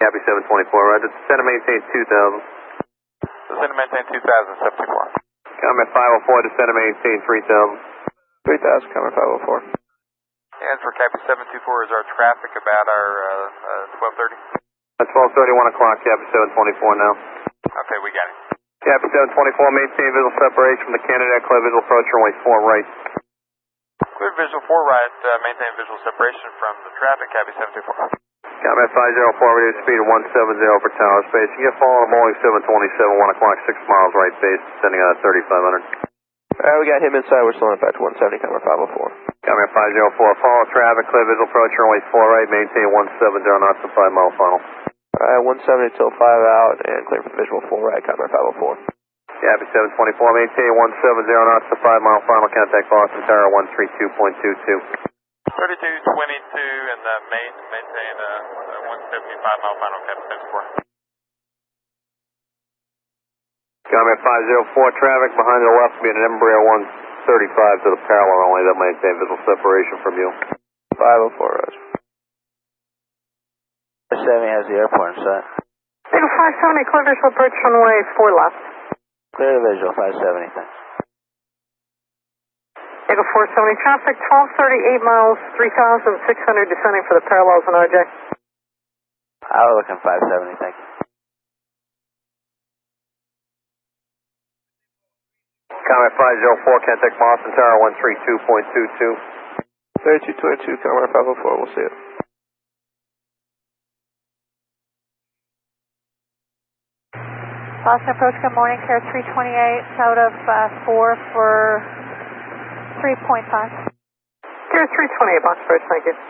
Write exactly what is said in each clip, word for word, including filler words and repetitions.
Copy seven twenty-four, right. Descend and maintain two thousand. Descend and maintain two thousand, seventy-four. Comment five oh four, descend and maintain three thousand. three thousand, comment five oh four. And for Copy seven two four, is our traffic about our uh, uh, twelve thirty? At twelve thirty, one o'clock, Copy seven twenty-four now. Okay, we got it. Copy seven twenty-four, maintain visual separation from the candidate, clear visual approach, runway four right. Clear visual four right, uh, maintain visual separation from the traffic, Copy seven two four. Comment five oh four, reduce speed of one seventy for tower space. You get following Boeing seven twenty-seven, one o'clock, six miles right base, descending on thirty-five hundred. Alright, we got him inside, we're slowing back to one seventy, comment five oh four. Comment five oh four, follow traffic, clear visual approach, runway four right, maintain one seventy knots to five mile final. Alright, one seventy till five out, and clear for visual four right, comment five oh four. Copy seven twenty-four, maintain one seventy knots to five mile final, contact Boston Tower one three two point two two. thirty-two twenty-two, and uh, main, maintain uh, one seventy-five mile final, Copy seven four. Comment five oh four, traffic behind the left will be an Embraer one thirty-five to the parallel runway that maintain visual separation from you. five oh four, Roger. seventy has the airport in sight. Eagle five seventy, clear visual approach runway four left. Clear the visual, five seventy, thanks. Eagle four seventy, traffic twelve thirty-eight miles, three thousand six hundred descending for the parallels in R J. I was looking five seventy, thank you. Comment five oh four, contact Boston Tower one three two point two two. thirty-two twenty-two, comment five oh four, we'll see it. Boston approach, good morning, Care three twenty-eight, out of uh, four for three point five. Care three twenty-eight, Boston approach, thank you.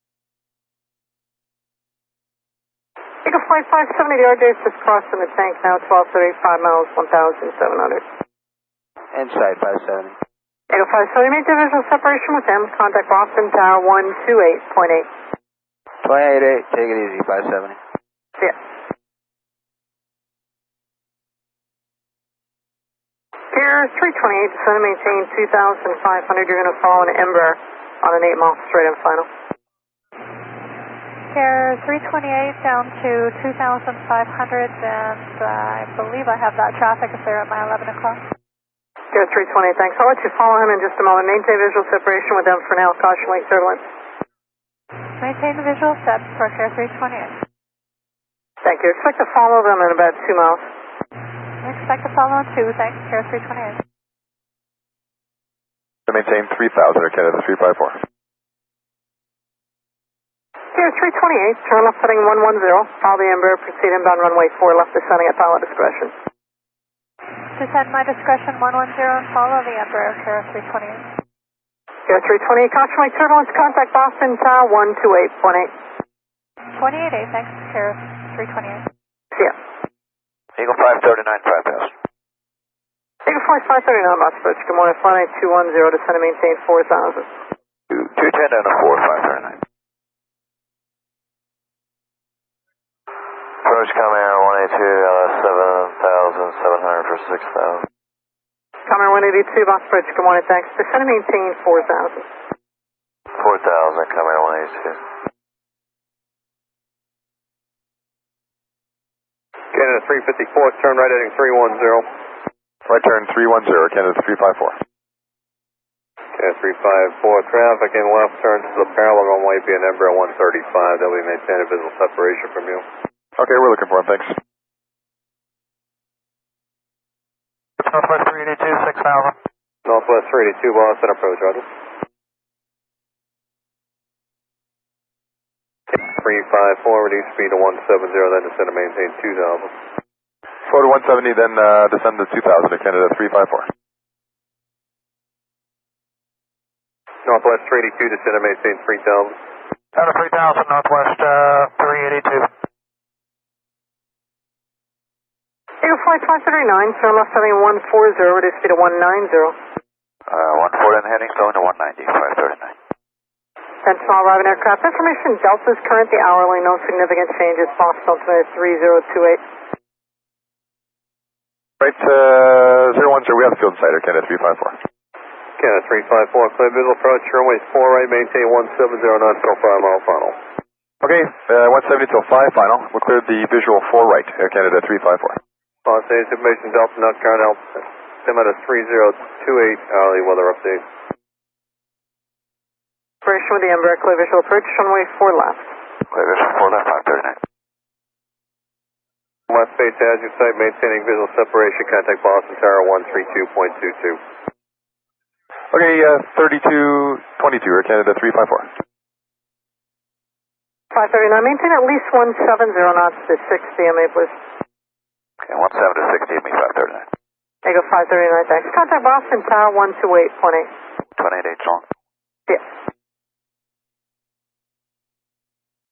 Eagle flight five seventy, the R J's just crossed in the tank now, twelve thirty-five miles, one thousand seven hundred. Inside, five seventy. Eagle five seventy, maintain visual separation with him, contact Boston Tower one two eight point eight. twenty-eight eight, take it easy, five seventy. See ya. Pier three twenty-eight, descend and maintain two thousand five hundred. You're going to follow an Embraer on an eight mile straight in final. Care three twenty-eight down to two thousand five hundred, and uh, I believe I have that traffic if they're at my eleven o'clock. Care three twenty-eight, thanks. I'll let you follow him in just a moment. Maintain visual separation with them for now. Caution link turbulence. Maintain the visual set for Care three twenty-eight. Thank you. Expect to follow them in about two miles. I expect to follow on two, thanks, Care three twenty-eight. To maintain three thousand, or Canada three five four. Care three twenty-eight, turn left heading one one zero. Follow the Embraer, proceed inbound runway four left, descending at pilot discretion. Descend my discretion one one zero and follow the Embraer, Care three twenty-eight. Care three twenty-eight, caution link turbulence, contact Boston Tower one two eight point eight. twenty-eight eight, thanks, Care three twenty-eight. See ya. Eagle five thirty-nine, five thousand. Eagle Flight five thirty-nine, Box Approach. Good morning, flight nine two one zero, descend and maintain four thousand. two ten down to four, five thirty-nine. Approach coming air one eighty-two, uh, seven thousand seven hundred for six thousand. Coming one eighty-two, Box Approach. Good morning, thanks. Descend and maintain four thousand. four thousand, coming air one eighty-two. Canada three fifty-four, turn right heading three one zero. Right turn three one zero, Canada three five four. Canada three five four, traffic in left turn to the parallel runway being Embraer one thirty-five. That will maintain a visual separation from you. Okay, we're looking for him, thanks. Northwest three eighty-two, six thousand. Northwest three eighty-two, Boston approach, Roger. three five four, reduce speed to one seventy, then descend and maintain two thousand. Four to one seventy, then uh, descend to two thousand to Canada three five four. Northwest three eighty-two, descend and maintain three thousand. Down to three thousand, Northwest uh, three eighty-two. Eagle Flight five thirty-nine, turn left heading one forty, reduce speed to one ninety. Uh, one forty and heading, going to one ninety, five thirty-nine. Sentinel arriving aircraft. Information, Delta's currently hourly, no significant changes. Boston altimeter three zero two eight. Right, uh, zero one zero, we have the field insider, Canada three five four. Canada three five four, clear visual approach, runway four right, maintain one seventy knots till five mile final. Okay, uh, one seventy till five, final. We'll clear the visual four right, Air Canada three five four. Los Angeles information Delta, North Carolina, altimeter three zero two eight, hourly weather update. Operation with the Embraer, clear visual approach, runway four left. Clear visual four left, five thirty-nine. West base as you site, maintaining visual separation, contact Boston Tower one three two point two two. Okay, uh, thirty-two twenty-two, Air Canada three five four. five thirty-nine, maintain at least one seventy knots to six D M A, please. Okay, one seven to sixty, me five thirty-nine. Echo five thirty-nine, thanks. Contact Boston Tower one two eight point eight. twenty-eight H long. Yeah.